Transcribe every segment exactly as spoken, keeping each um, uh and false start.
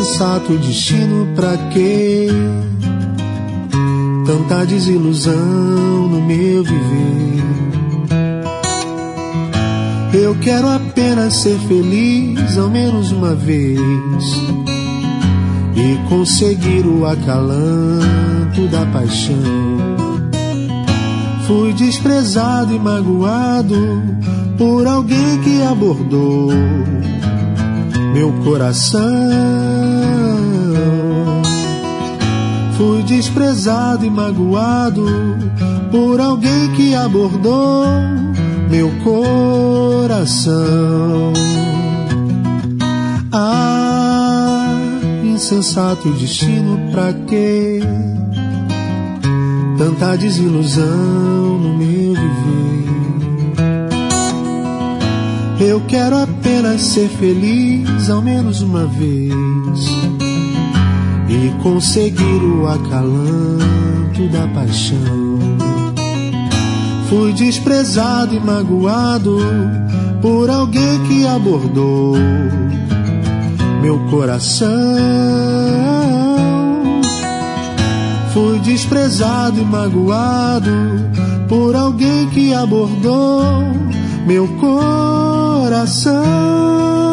insensato destino, pra quê? Tanta desilusão no meu viver. Eu quero apenas ser feliz ao menos uma vez e conseguir o acalanto da paixão. Fui desprezado e magoado por alguém que abordou meu coração. Fui desprezado e magoado por alguém que abordou meu coração. Ah, insensato destino, pra quê? Tanta desilusão no meu viver. Eu quero apenas ser feliz ao menos uma vez e conseguir o acalanto da paixão. Fui desprezado e magoado por alguém que abordou meu coração. Fui desprezado e magoado por alguém que abordou meu coração.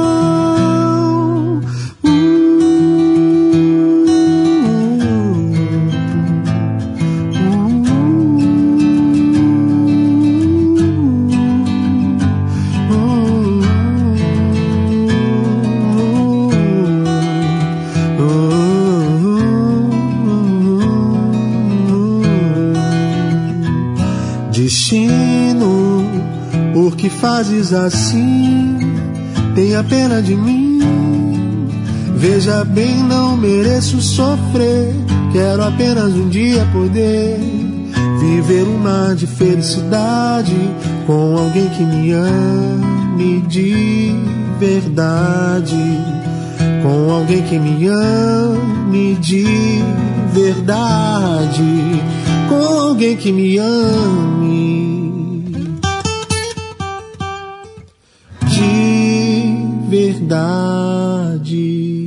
Destino, por que fazes assim? Tenha pena de mim. Veja bem, não mereço sofrer. Quero apenas um dia poder viver um mar de felicidade com alguém que me ame de verdade. Com alguém que me ame de verdade. Com alguém que me ame de verdade.